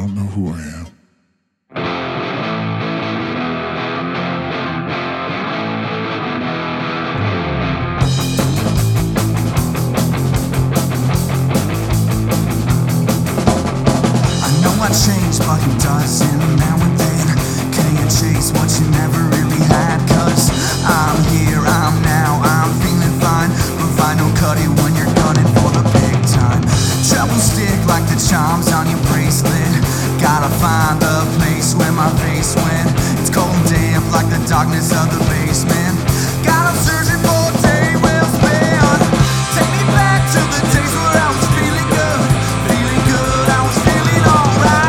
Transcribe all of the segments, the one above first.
don't know who I am. I change, but who doesn't? Now and then, can't chase what you never really had. Cause I'm here, I'm now, I'm feeling fine. But vinyl cut it when you're gunning for the big time. Trouble stick like the charms on your bracelet. Gotta find the place where my face went. It's cold and damp like the darkness of the basement. God, I'm searching for a day well spent. Take me back to the days where I was feeling good. Feeling good, I was feeling alright.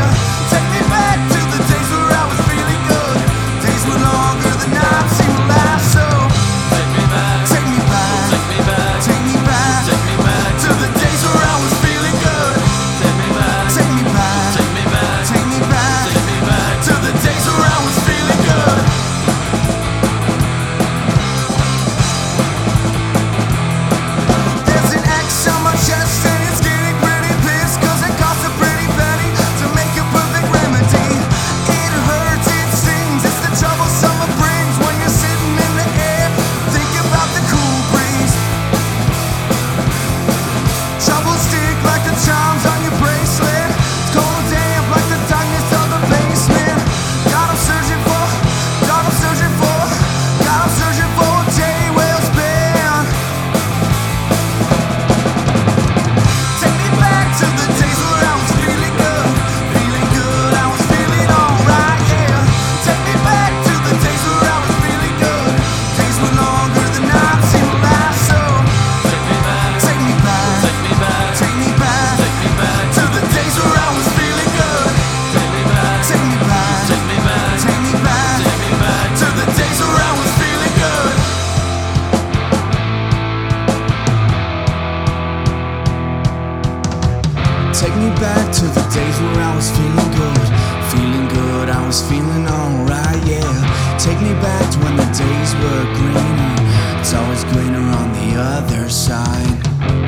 Take me back to the days where I was feeling good, I was feeling alright, yeah. Take me back to when the days were greener. It's always greener on the other side.